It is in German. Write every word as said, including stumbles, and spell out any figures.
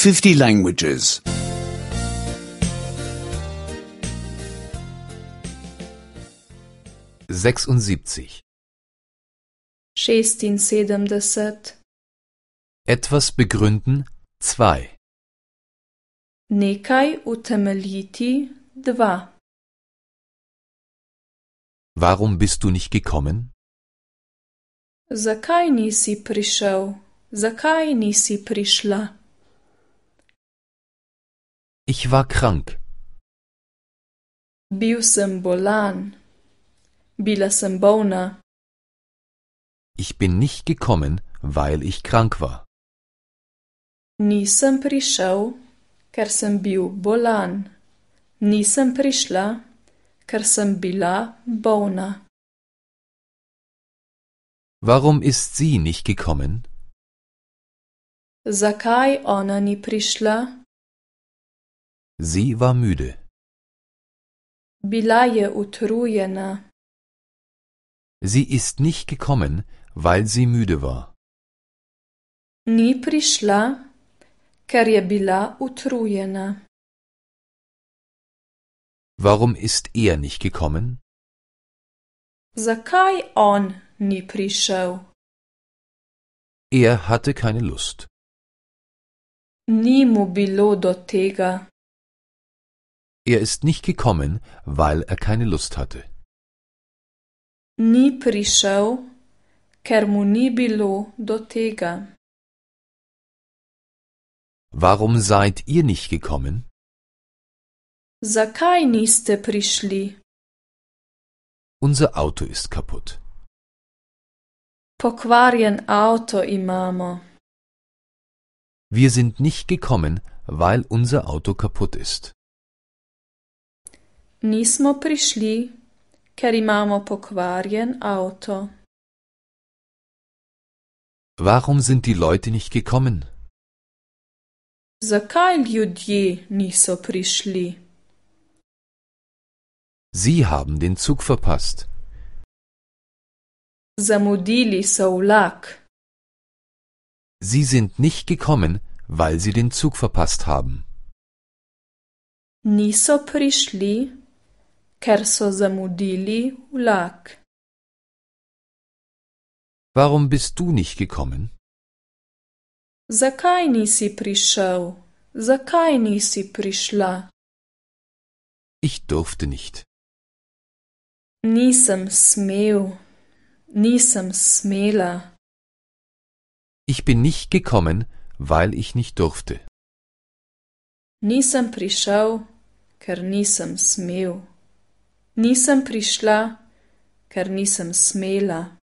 fifty languages. sechsundsiebzig. šestinsedemdeset, Etwas begründen, zwei. nekaj utemeljiti, dva. Warum bist du nicht gekommen? Zakaj nisi prišel? Zakaj nisi prišla? Ich war krank. Bil sem bolan. Bila sem bolna. Ich bin nicht gekommen, weil ich krank war. Nisem prišel, ker sem bil bolan. Nisem prišla, ker sem bila bolna. Warum ist sie nicht gekommen? Zakaj ona ni prišla? Sie war müde. Bila je utrujena. Sie ist nicht gekommen, weil sie müde war. Ni prišla, ker je bila utrujena. Warum ist er nicht gekommen? Zakaj on ni prišel? Er hatte keine Lust. Ni mu bilo do tega. Er ist nicht gekommen, weil er keine Lust hatte. Ni prišel, ker mu ni bilo do tega. Warum seid ihr nicht gekommen? Zakaj niste prišli? Unser Auto ist kaputt. Pokvarjen avto imamo. Wir sind nicht gekommen, weil unser Auto kaputt ist. Nismo prišli, ker imamo pokvarjen avto. Warum sind die Leute nicht gekommen? Zakaj ljudje niso prišli? Sie haben den Zug verpasst. Zamudili so vlak. Sie sind nicht gekommen, weil sie den Zug verpasst haben. Niso prišli, ker so zamudili vlak. Warum bist du nicht gekommen? Zakaj nisi prišel? Zakaj nisi prišla? Ich durfte nicht. Nisem smel. Nisem smela. Ich bin nicht gekommen, weil ich nicht durfte. Nisem prišel, ker nisem smel. Nisem prišla, ker nisem smela.